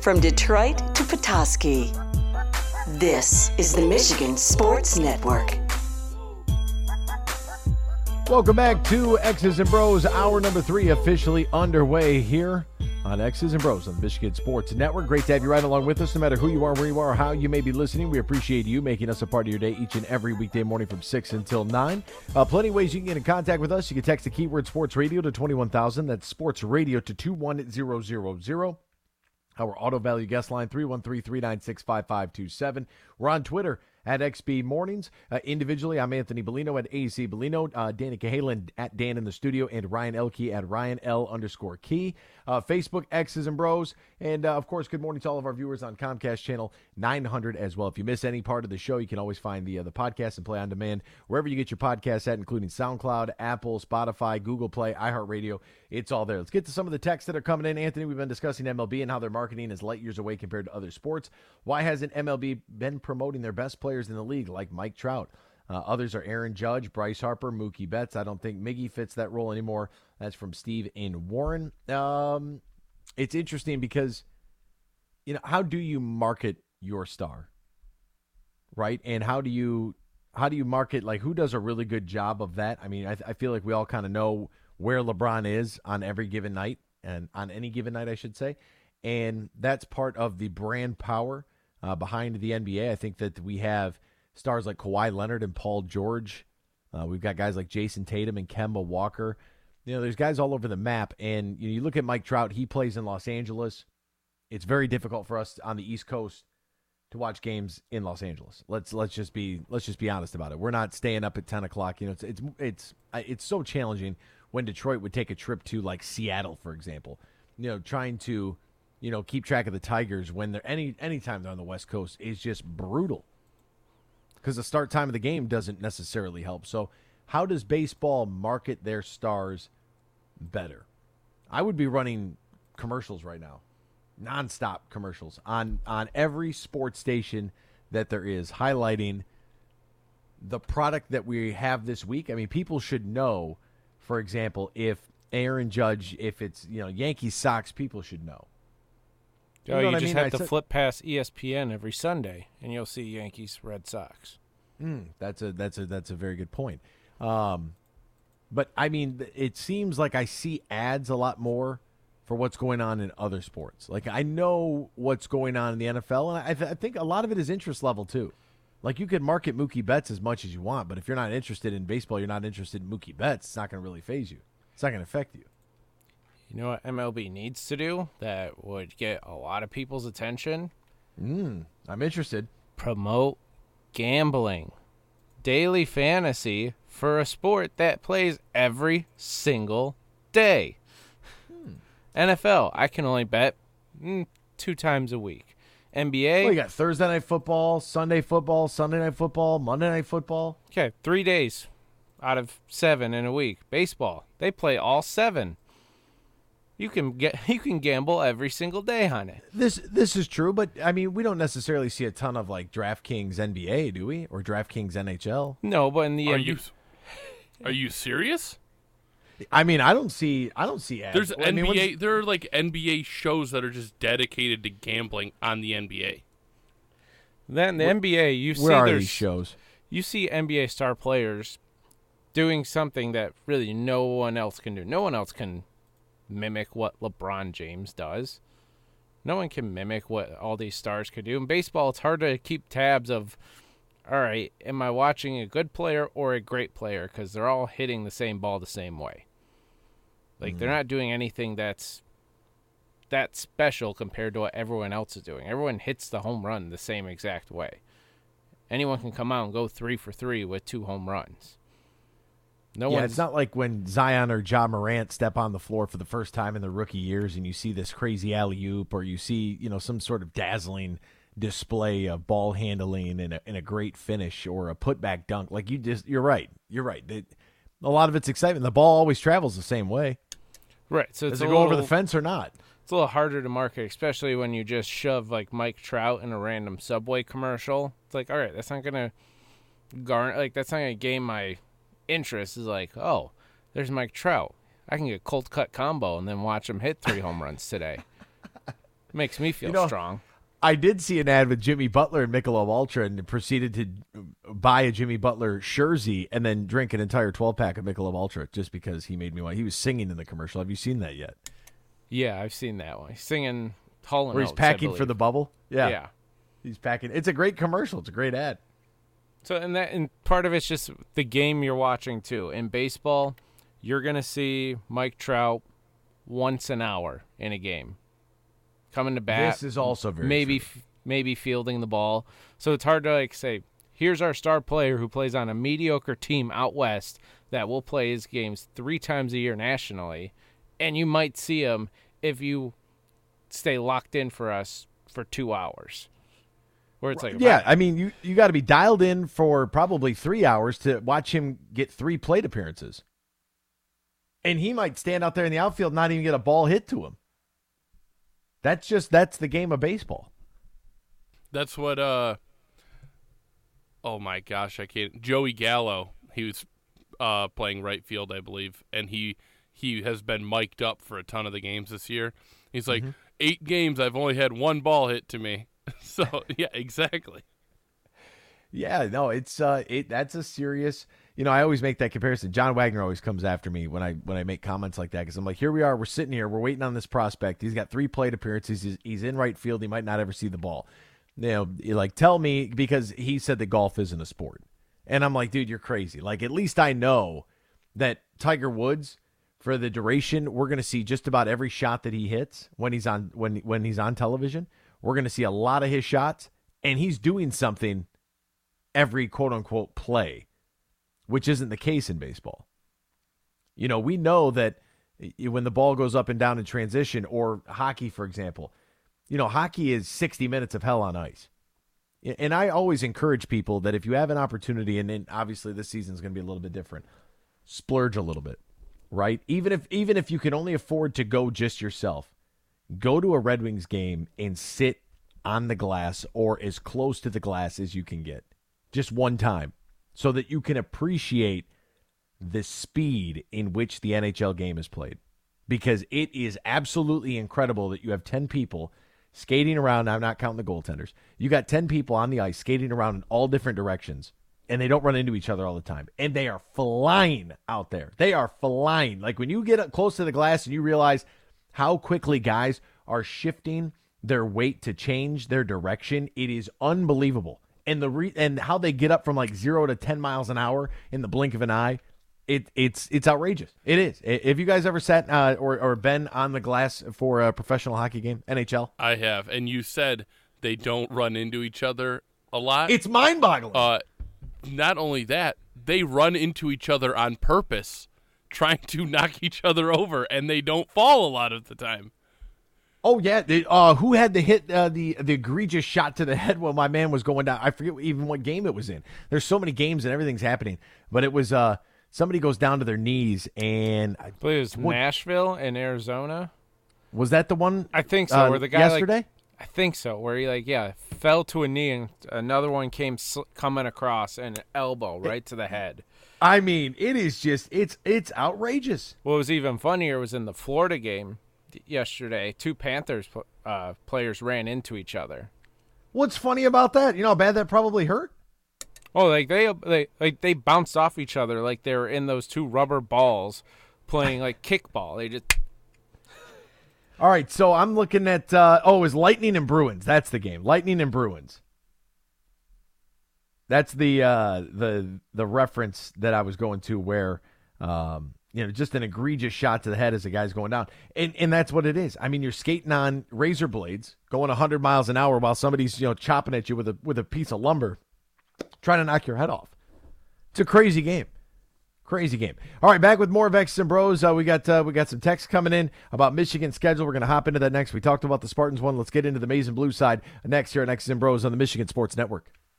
From Detroit to Petoskey, this is the Michigan Sports Network. Welcome back to X's and Bros. Hour number 3 officially underway here on X's and Bros on the Michigan Sports Network. Great to have you right along with us, no matter who you are, where you are, or how you may be listening. We appreciate you making us a part of your day each and every weekday morning from 6 until 9. Plenty of ways you can get in contact with us. You can text the keyword Sports Radio to 21,000. That's Sports Radio to 21000. Our auto value guest line, 313-396-5527. We're on Twitter at XB Mornings. Individually, I'm Anthony Bellino at AC Bellino, Danny Cahalan at Dan in the studio, and Ryan Elkey at Ryan L_Key. Facebook, X's and Bros. And, of course, good morning to all of our viewers on Comcast Channel 900 as well. If you miss any part of the show, you can always find the podcast and play on demand wherever you get your podcasts at, including SoundCloud, Apple, Spotify, Google Play, iHeartRadio. It's all there. Let's get to some of the texts that are coming in. Anthony, we've been discussing MLB and how their marketing is light years away compared to other sports. Why hasn't MLB been promoting their best players in the league like Mike Trout? Others are Aaron Judge, Bryce Harper, Mookie Betts. I don't think Miggy fits that role anymore. That's from Steve in Warren. It's interesting because, how do you market your star, right? And how do you market, like, who does a really good job of that? I mean, I feel like we all kind of know where LeBron is on every given night, and on any given night, I should say. And that's part of the brand power behind the NBA. I think that we have stars like Kawhi Leonard and Paul George. We've got guys like Jason Tatum and Kemba Walker. There's guys all over the map. And you look at Mike Trout, he plays in Los Angeles. It's very difficult for us on the East Coast to watch games in Los Angeles. Let's just be honest about it. We're not staying up at 10 o'clock. It's so challenging when Detroit would take a trip to, like, Seattle, for example. Trying to keep track of the Tigers when they're anytime they're on the West Coast is just brutal because the start time of the game doesn't necessarily help. So how does baseball market their stars better? I would be running commercials right now, nonstop commercials on every sports station that there is, highlighting the product that we have this week. I mean, people should know, for example, if Aaron Judge, if it's Yankees Sox, people should know. You just have to flip past ESPN every Sunday, and you'll see Yankees, Red Sox. That's a very good point. But I mean, it seems like I see ads a lot more for what's going on in other sports. Like, I know what's going on in the NFL, and I think a lot of it is interest level too. Like, you can market Mookie Betts as much as you want, but if you're not interested in baseball, you're not interested in Mookie Betts. It's not going to really faze you. It's not going to affect you. You know what MLB needs to do that would get a lot of people's attention? I'm interested. Promote gambling. Daily fantasy for a sport that plays every single day. NFL, I can only bet 2 times a week. NBA. Well, you got Thursday night football, Sunday night football, Monday night football. Okay, 3 days out of 7 in a week. Baseball, they play all 7. You can gamble every single day on it. This is true, but I mean, we don't necessarily see a ton of, like, DraftKings NBA, do we? Or DraftKings NHL? No, but in the Are you serious? I mean, I don't see ads. There's NBA. There are, like, NBA shows that are just dedicated to gambling on the NBA. Then the NBA, you see where are these shows? You see NBA star players doing something that really no one else can do. No one else can mimic what LeBron James does. No one can mimic what all these stars could do. In baseball, it's hard to keep tabs of, all right, am I watching a good player or a great player? Because they're all hitting the same ball the same way. Like, they're not doing anything that's that special compared to what everyone else is doing. Everyone hits the home run the same exact way. Anyone can come out and go 3 for 3 with 2 home runs. It's not like when Zion or Ja Morant step on the floor for the first time in their rookie years and you see this crazy alley-oop, or you see, some sort of dazzling display of ball handling and a great finish or a putback dunk. Like, you're right. A lot of it's excitement. The ball always travels the same way. Right. So does it go over the fence or not? It's a little harder to market, especially when you just shove, like, Mike Trout in a random Subway commercial. It's like, all right, that's not going to that's not going to gain my interest. Is like, oh, there's Mike Trout. I can get cold cut combo and then watch him hit 3 home runs today. Makes me feel strong. I did see an ad with Jimmy Butler and Michelob Ultra and proceeded to buy a Jimmy Butler jersey and then drink an entire 12-pack of Michelob Ultra just because he made me want. He was singing in the commercial. Have you seen that yet? Yeah, I've seen that one. He's singing Hall & Where he's Oates, packing for the bubble? Yeah. He's packing. It's a great commercial. It's a great ad. So, and part of it's just the game you're watching, too. In baseball, you're going to see Mike Trout once an hour in a game. Coming to bat. This is also very true. Maybe fielding the ball. So it's hard to say, here's our star player who plays on a mediocre team out west that will play his games 3 times a year nationally, and you might see him if you stay locked in for us for 2 hours. Where it's like, yeah, I mean, you got to be dialed in for probably 3 hours to watch him get 3 plate appearances. And he might stand out there in the outfield and not even get a ball hit to him. That's the game of baseball. That's what, oh my gosh, I can't. Joey Gallo, he was playing right field, I believe, and he has been mic'd up for a ton of the games this year. He's like, 8 games, I've only had 1 ball hit to me. So, yeah, exactly. Yeah, no, it's that's a serious. I always make that comparison. John Wagner always comes after me when I make comments like that because I'm like, here we are, we're sitting here, we're waiting on this prospect. He's got 3 plate appearances. He's in right field. He might not ever see the ball. Tell me, because he said that golf isn't a sport, and I'm like, dude, you're crazy. Like, at least I know that Tiger Woods, for the duration, we're going to see just about every shot that he hits when he's on television. We're going to see a lot of his shots, and he's doing something every quote-unquote play, which isn't the case in baseball. We know that when the ball goes up and down in transition, or hockey, for example, hockey is 60 minutes of hell on ice. And I always encourage people that if you have an opportunity, and then obviously this season is going to be a little bit different, splurge a little bit, right? Even if you can only afford to go just yourself, go to a Red Wings game and sit on the glass or as close to the glass as you can get. Just one time, so that you can appreciate the speed in which the NHL game is played. Because it is absolutely incredible that you have 10 people skating around. I'm not counting the goaltenders. You got 10 people on the ice skating around in all different directions, and they don't run into each other all the time. And they are flying out there. They are flying. Like, when you get up close to the glass and you realize how quickly guys are shifting their weight to change their direction, it is unbelievable. And and how they get up from like 0 to 10 miles an hour in the blink of an eye, it's outrageous. It is. If you guys ever sat or been on the glass for a professional hockey game, NHL? I have. And you said they don't run into each other a lot. It's mind-boggling. Not only that, they run into each other on purpose, trying to knock each other over, and they don't fall a lot of the time. Oh, yeah. Who had to hit the egregious shot to the head while my man was going down? I forget even what game it was in. There's so many games and everything's happening. But it was somebody goes down to their knees. And I believe it was Nashville in Arizona. Was that the one? I think so. Where the guy yesterday? I think so. Where he fell to a knee and another one came coming across and an elbow right to the head. I mean, it is just it's outrageous. What was even funnier was in the Florida game yesterday, 2 Panthers players ran into each other. What's funny about that? You know how bad that probably hurt? Oh, they bounced off each other like they were in those 2 rubber balls playing like kickball. They just. All right, so I'm looking at it was Lightning and Bruins. That's the game. Lightning and Bruins. That's the reference that I was going to where just an egregious shot to the head as the guy's going down. And that's what it is. I mean, you're skating on razor blades going 100 miles an hour while somebody's, chopping at you with a piece of lumber trying to knock your head off. It's a crazy game. Crazy game. All right, back with more of X's and Bros. We got some texts coming in about Michigan's schedule. We're going to hop into that next. We talked about the Spartans one. Let's get into the Maize and Blue side next here on X's and Bros on the Michigan Sports Network.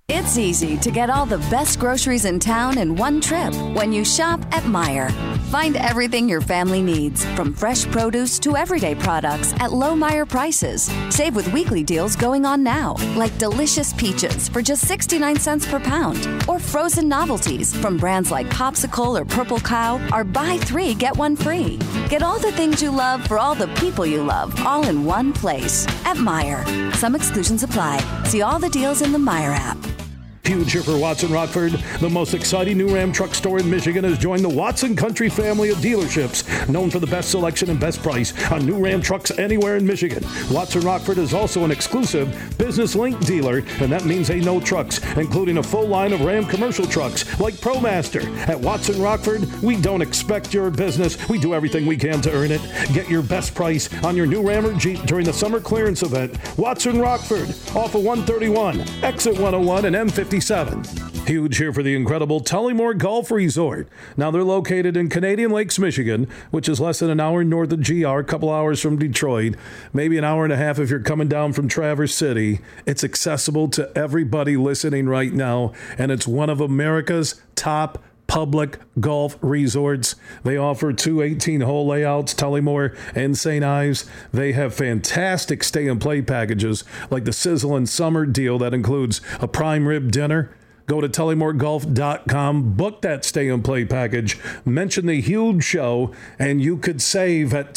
It's easy to get all the best groceries in town in one trip when you shop at Meijer. Find everything your family needs, from fresh produce to everyday products at low Meijer prices. Save with weekly deals going on now, like delicious peaches for just 69 cents per pound, or frozen novelties from brands like Popsicle or Purple Cow are buy 3, get 1 free. Get all the things you love for all the people you love, all in one place at Meijer. Some exclusions apply. See all the deals in the Meijer app. Huge here for Watson Rockford. The most exciting new Ram truck store in Michigan has joined the Watson Country family of dealerships, known for the best selection and best price on new Ram trucks anywhere in Michigan. Watson Rockford is also an exclusive Business Link dealer, and that means they know trucks, including a full line of Ram commercial trucks like ProMaster. At Watson Rockford, we don't expect your business. We do everything we can to earn it. Get your best price on your new Ram or Jeep during the summer clearance event. Watson Rockford, off of 131, exit 101 and M50. Huge here for the incredible Tullymore Golf Resort. Now they're located in Canadian Lakes, Michigan, which is less than an hour north of GR, a couple hours from Detroit, maybe an hour and a half if you're coming down from Traverse City. It's accessible to everybody listening right now, and it's one of America's top public golf resorts. They offer 2 18-hole layouts, Tullymore and St. Ives. They have fantastic stay and play packages like the Sizzlin' Summer deal that includes a prime rib dinner. Go to TullymoreGolf.com, book that stay and play package, mention the Huge Show, and you could save at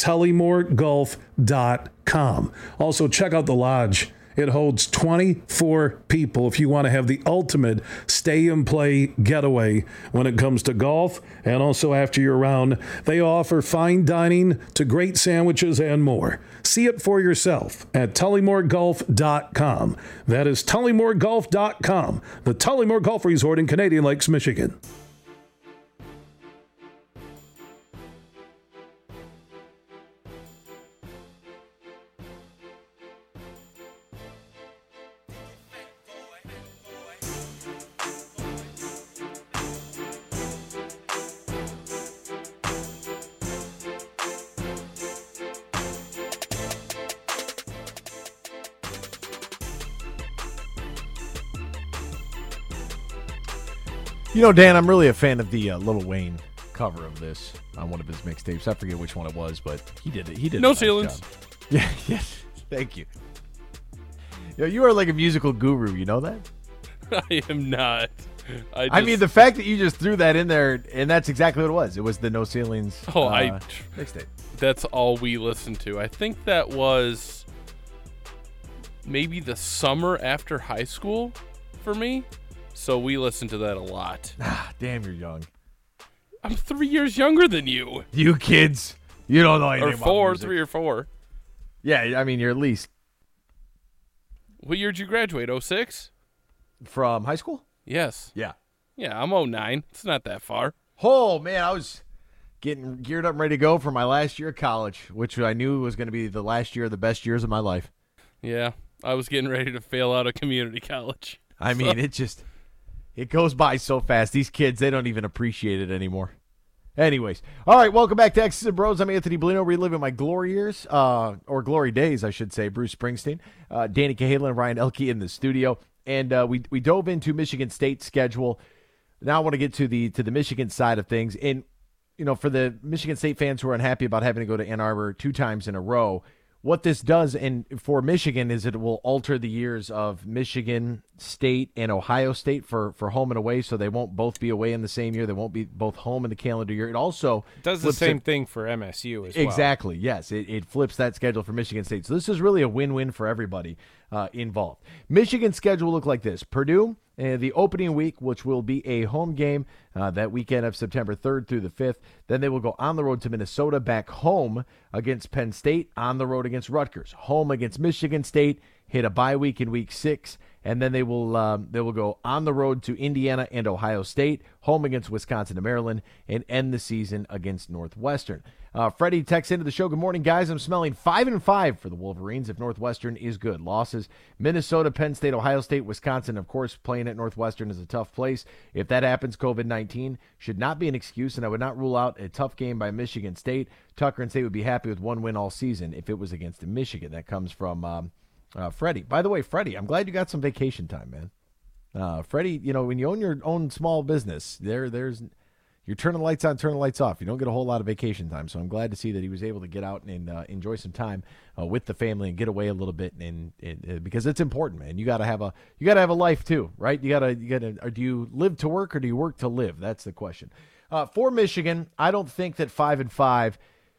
TullymoreGolf.com. Also, check out the lodge. It holds 24 people if you want to have the ultimate stay-and-play getaway when it comes to golf and also after your round. They offer fine dining to great sandwiches and more. See it for yourself at TullymoreGolf.com. That is TullymoreGolf.com, the Tullymore Golf Resort in Canadian Lakes, Michigan. You know, Dan, I'm really a fan of the Lil Wayne cover of this on one of his mixtapes. I forget which one it was, but he did it. He did No a nice ceilings. job. Yeah, yes. Thank you. You are like a musical guru. You know that? I am not. I mean, the fact that you just threw that in there, and that's exactly what it was. It was the No Ceilings mixtape. That's all we listened to. I think that was maybe the summer after high school for me. So we listened to that a lot. Damn, you're young. I'm 3 years younger than you. You kids. You don't know anything Or about four, music. 3 or 4. Yeah, I mean, you're at least. What year did you graduate? 06? From high school? Yes. Yeah. Yeah, I'm 09. It's not that far. Oh, man, I was getting geared up and ready to go for my last year of college, which I knew was going to be the last year of the best years of my life. Yeah, I was getting ready to fail out of community college. I mean, it goes by so fast. These kids, they don't even appreciate it anymore. Anyways, all right, welcome back to X's and Bros. I'm Anthony Bellino, reliving my glory years, or glory days, I should say. Bruce Springsteen, Danny Cahalan, and Ryan Elke in the studio, and we dove into Michigan State's schedule. Now I want to get to the Michigan side of things, and for the Michigan State fans who are unhappy about having to go to Ann Arbor 2 times in a row, what this does, and for Michigan, is it will alter the years of Michigan State and Ohio State for home and away, so they won't both be away in the same year. They won't be both home in the calendar year. It also does the same thing for MSU as well. Exactly, yes. It flips that schedule for Michigan State. So this is really a win-win for everybody involved. Michigan's schedule look like this. Purdue, the opening week, which will be a home game that weekend of September 3rd through the 5th. Then they will go on the road to Minnesota, back home against Penn State, on the road against Rutgers, home against Michigan State, hit a bye week in week 6, and then they will go on the road to Indiana and Ohio State, home against Wisconsin and Maryland, and end the season against Northwestern. Freddie texts into the show, good morning, guys. I'm smelling 5-5 for the Wolverines if Northwestern is good. Losses, Minnesota, Penn State, Ohio State, Wisconsin, of course, playing at Northwestern is a tough place. If that happens, COVID-19 should not be an excuse, and I would not rule out a tough game by Michigan State. Tucker and State would be happy with 1 win all season if it was against Michigan. That comes from Freddie. By the way, Freddie, I'm glad you got some vacation time, man. Freddie, when you own your own small business, there's you're turning the lights on, turning the lights off. You don't get a whole lot of vacation time. So I'm glad to see that he was able to get out and enjoy some time with the family and get away a little bit, and because it's important, man. You got to have a life too, right? You got to. Or do you live to work or do you work to live? That's the question. For Michigan, I don't think that 5-5.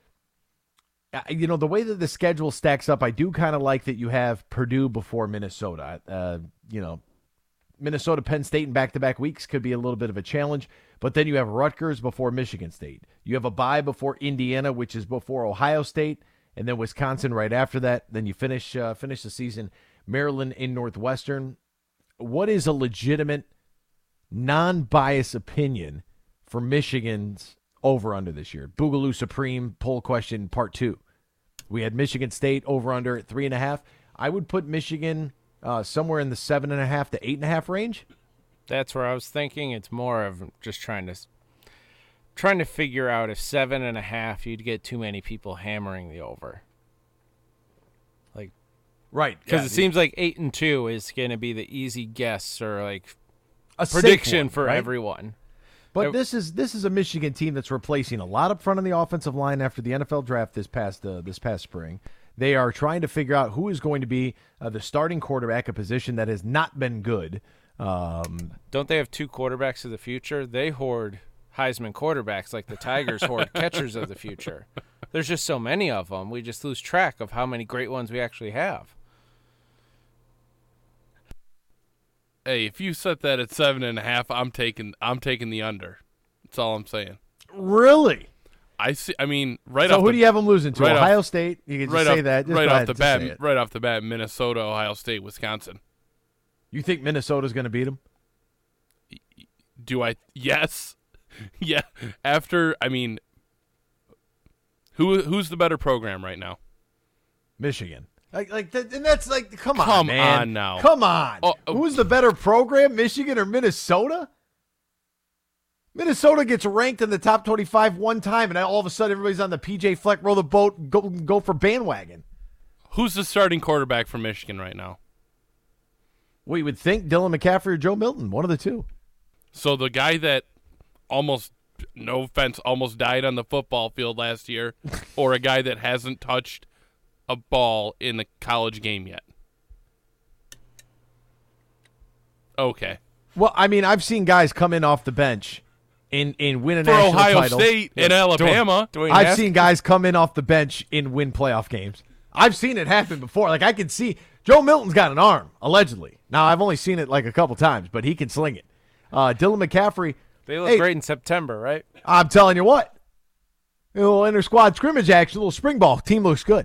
The way that the schedule stacks up, I do kind of like that you have Purdue before Minnesota. Minnesota, Penn State in back-to-back weeks could be a little bit of a challenge, but then you have Rutgers before Michigan State. You have a bye before Indiana, which is before Ohio State, and then Wisconsin right after that. Then you finish the season, Maryland in Northwestern. What is a legitimate, non-biased opinion for Michigan's over-under this year? Boogaloo Supreme poll question part 2. We had Michigan State over-under at 3.5. I would put Michigan somewhere in the 7.5 to 8.5 range. That's where I was thinking. It's more of just trying to figure out if 7.5 you'd get too many people hammering the over. Like, right? Because it seems like 8-2 is going to be the easy guess or like a prediction one, for right? everyone. But this is a Michigan team that's replacing a lot up front on the offensive line after the NFL draft this past spring. They are trying to figure out who is going to be the starting quarterback, a position that has not been good. Don't they have 2 quarterbacks of the future? They hoard Heisman quarterbacks like the Tigers hoard catchers of the future. There's just so many of them. We just lose track of how many great ones we actually have. Hey, if you set that at 7.5, I'm taking the under. That's all I'm saying. Really? I see. I mean, So who do you have them losing to? Ohio State. You can just say that. Just right off the bat. Right off the bat, Minnesota, Ohio State, Wisconsin. You think Minnesota's going to beat them? Do I? Yes. Yeah. After, I mean, who's the better program right now? Michigan. And that's like, come on, man. Come on now. Come on. Who's the better program, Michigan or Minnesota? Minnesota gets ranked in the top 25 one time, and all of a sudden everybody's on the PJ Fleck, row the boat, go for bandwagon. Who's the starting quarterback for Michigan right now? We would think Dylan McCaffrey or Joe Milton, one of the two. So the guy that almost died on the football field last year, or a guy that hasn't touched a ball in the college game yet? Okay. Well, I mean, I've seen guys come in off the bench and win a for national Ohio title. State and Alabama. I've seen guys come in off the bench and win playoff games. I've seen it happen before. Like, I can see Joe Milton's got an arm, allegedly. Now, I've only seen it like a couple times, but he can sling it. Dylan McCaffrey. They look great in September, right? I'm telling you what. A little inter-squad scrimmage action, a little spring ball. Team looks good.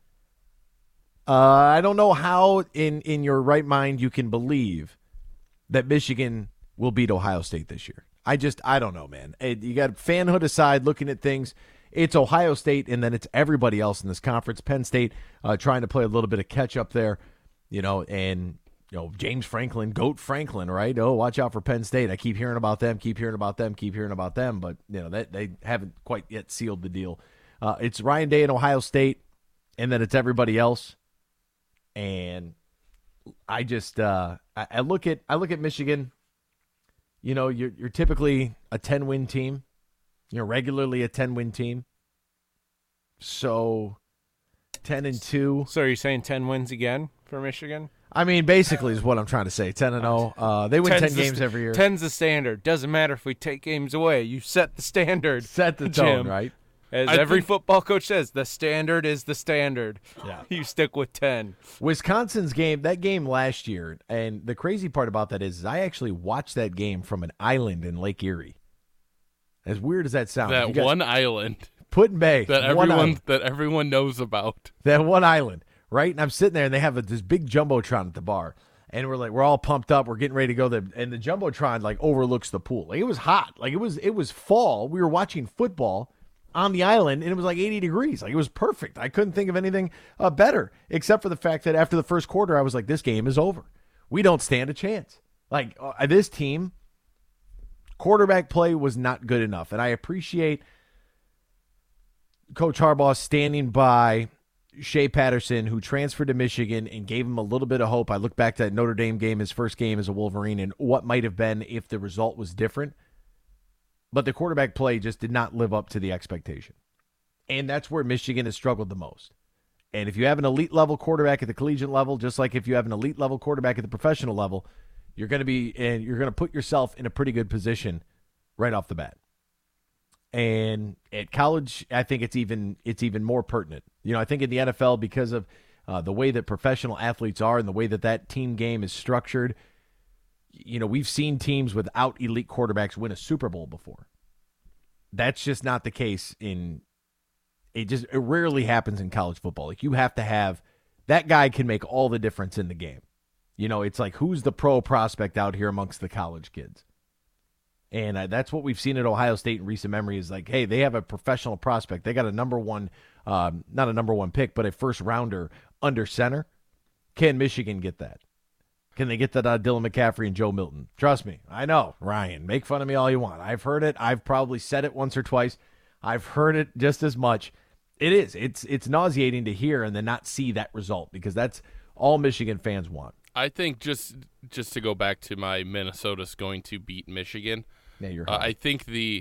I don't know how in your right mind you can believe that Michigan will beat Ohio State this year. I don't know, man. You got fanhood aside, looking at things. It's Ohio State, and then it's everybody else in this conference. Penn State trying to play a little bit of catch-up there, and James Franklin, Goat Franklin, right? Oh, watch out for Penn State. I keep hearing about them, but they haven't quite yet sealed the deal. It's Ryan Day in Ohio State, and then it's everybody else. And I just I look at Michigan. You're typically a 10-win team. You're regularly a 10-win team. So 10-2. So are you saying 10 wins again for Michigan? I mean, basically is what I'm trying to say. 10-0. They win 10 games every year. 10's the standard. Doesn't matter if we take games away. You set the standard. Set the tone, right? As every football coach says, the standard is the standard. Yeah. You stick with 10. Wisconsin's game, that game last year, and the crazy part about that is I actually watched that game from an island in Lake Erie. As weird as that sounds. That one island. Put-in Bay. That everyone knows about. That one island, right? And I'm sitting there, and they have this big Jumbotron at the bar. And we're all pumped up. We're getting ready to go there. And the Jumbotron, overlooks the pool. It was hot. It was fall. We were watching football on the island, and it was 80 degrees. It was perfect. I couldn't think of anything better, except for the fact that after the first quarter, I was like, this game is over. We don't stand a chance. This team, quarterback play was not good enough. And I appreciate Coach Harbaugh standing by Shea Patterson, who transferred to Michigan and gave him a little bit of hope. I look back to that Notre Dame game, his first game as a Wolverine, and what might have been if the result was different. But the quarterback play just did not live up to the expectation. And that's where Michigan has struggled the most. And if you have an elite level quarterback at the collegiate level, just like if you have an elite level quarterback at the professional level, you're going to put yourself in a pretty good position right off the bat. And at college, I think it's even more pertinent. I think in the NFL, because of the way that professional athletes are and the way that team game is structured, we've seen teams without elite quarterbacks win a Super Bowl before. That's just not the case it rarely happens in college football. Like, you have to have that guy can make all the difference in the game. It's like, who's the pro prospect out here amongst the college kids? And that's what we've seen at Ohio State in recent memory is like, hey, they have a professional prospect. They got a number one, not a number one pick, but a first rounder under center. Can Michigan get that? Can they get that Dylan McCaffrey and Joe Milton? Trust me. I know, Ryan, make fun of me all you want. I've heard it. I've probably said it once or twice. I've heard it just as much. It's nauseating to hear and then not see that result, because that's all Michigan fans want. I think just to go back to my Minnesota's going to beat Michigan. Yeah, you're I think the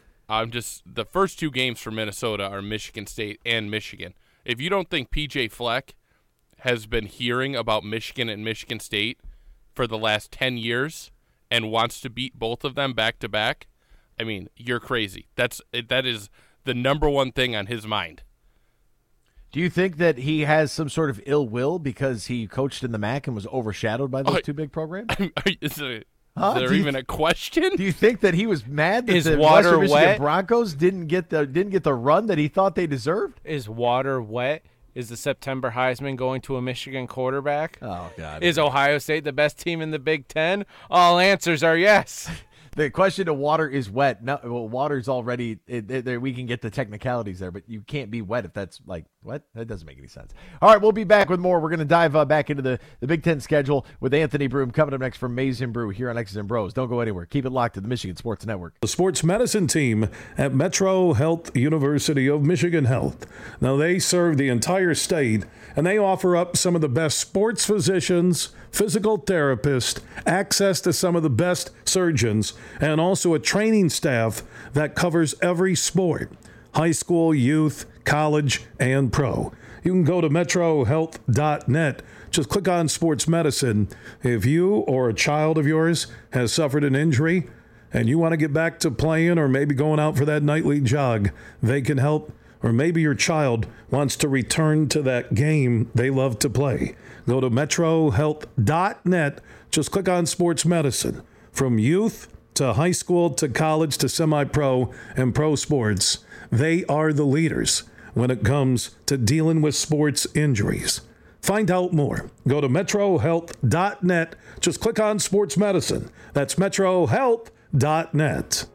first two games for Minnesota are Michigan State and Michigan. If you don't think PJ Fleck has been hearing about Michigan and Michigan State for the last 10 years and wants to beat both of them back to back, I mean, you're crazy. That is the number one thing on his mind. Do you think that he has some sort of ill will because he coached in the MAC and was overshadowed by those two big programs? Is there even a question? Do you think that he was mad that the Western Michigan Broncos didn't get the run that he thought they deserved? Is water wet? Is the September Heisman going to a Michigan quarterback? Oh, God. Is Ohio State the best team in the Big Ten? All answers are yes. The question of water is wet. No, well, water's already we can get the technicalities there, but you can't be wet if that's like what? That doesn't make any sense. All right, we'll be back with more. We're going to dive back into the Big Ten schedule with Anthony Broome coming up next from Maize and Brew here on X's and Bros. Don't go anywhere. Keep it locked to the Michigan Sports Network. The sports medicine team at Metro Health University of Michigan Health. Now, they serve the entire state, and they offer up some of the best sports physicians, physical therapists, access to some of the best surgeons, and also a training staff that covers every sport, high school, youth, college, and pro. You can go to metrohealth.net. Just click on sports medicine. If you or a child of yours has suffered an injury and you want to get back to playing or maybe going out for that nightly jog, they can help. Or maybe your child wants to return to that game they love to play. Go to metrohealth.net. Just click on sports medicine. From youth to high school to college to semi-pro and pro sports, they are the leaders when it comes to dealing with sports injuries. Find out more. Go to metrohealth.net. Just click on sports medicine. That's metrohealth.net.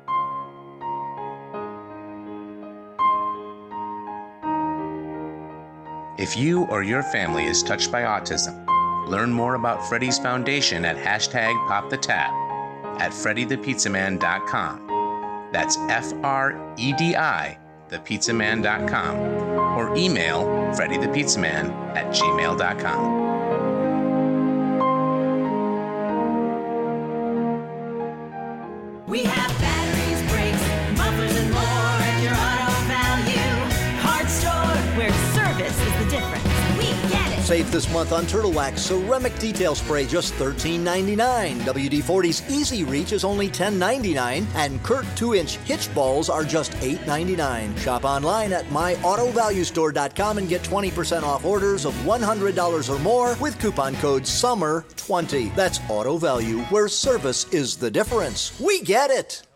If you or your family is touched by autism, learn more about Freddy's Foundation at #PopTheTap at freddythepizzaman.com. That's FREDI, thepizzaman.com, or email freddythepizzaman@gmail.com. We have batteries, brakes, mufflers, and more at your Auto Value Parts Store, where service is the difference. We get it. Save this month on Turtle Wax Ceramic Detail Spray, just $13.99. WD-40's Easy Reach is only $10.99. And Kurt 2-inch hitch balls are just $8.99. Shop online at myautovaluestore.com and get 20% off orders of $100 or more with coupon code SUMMER20. That's Auto Value, where service is the difference. We get it.